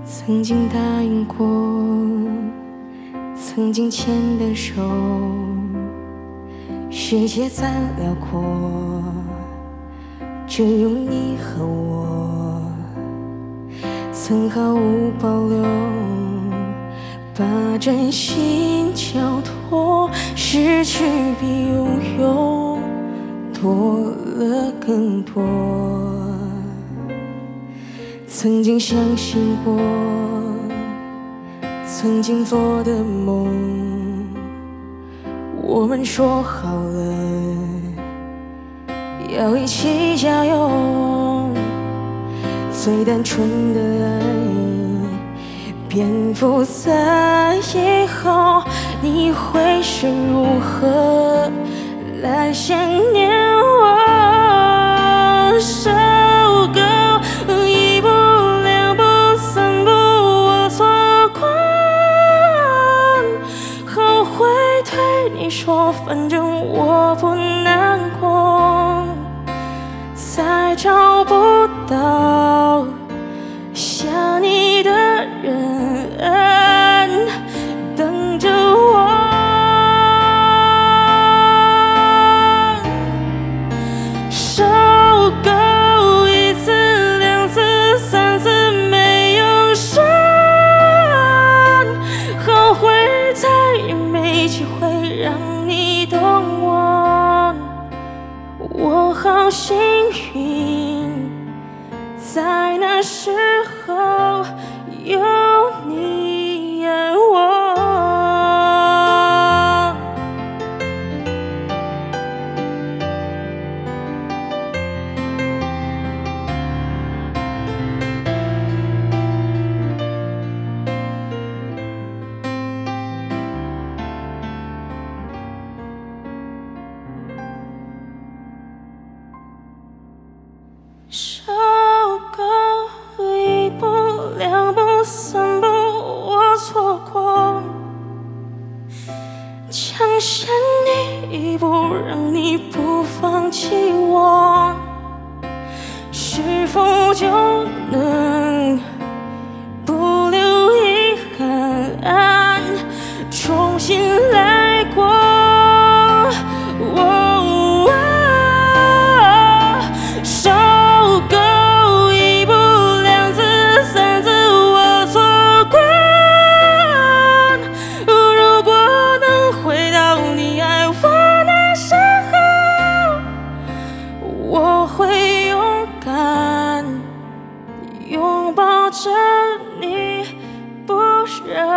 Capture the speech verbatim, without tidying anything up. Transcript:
曾经答应过，曾经牵的手，世界再辽阔，只有你和我。曾毫无保留把真心交托，失去比拥有多了更多。曾经相信过，曾经做的梦，我们说好了要一起加油。最单纯的爱变复杂以后，你会是如何来想念我？受够一步两步三步我错过，后悔对你说反正我不难过，再找不到想你的人等着我。受够一次两次三次没用算，后悔再也没机会让你懂我。我好幸运，在那时候有你爱我。受够一步两步三步我错过，抢先你一步让你不放弃我，是否就能不留遗憾重新来过？我会勇敢拥抱着你，不让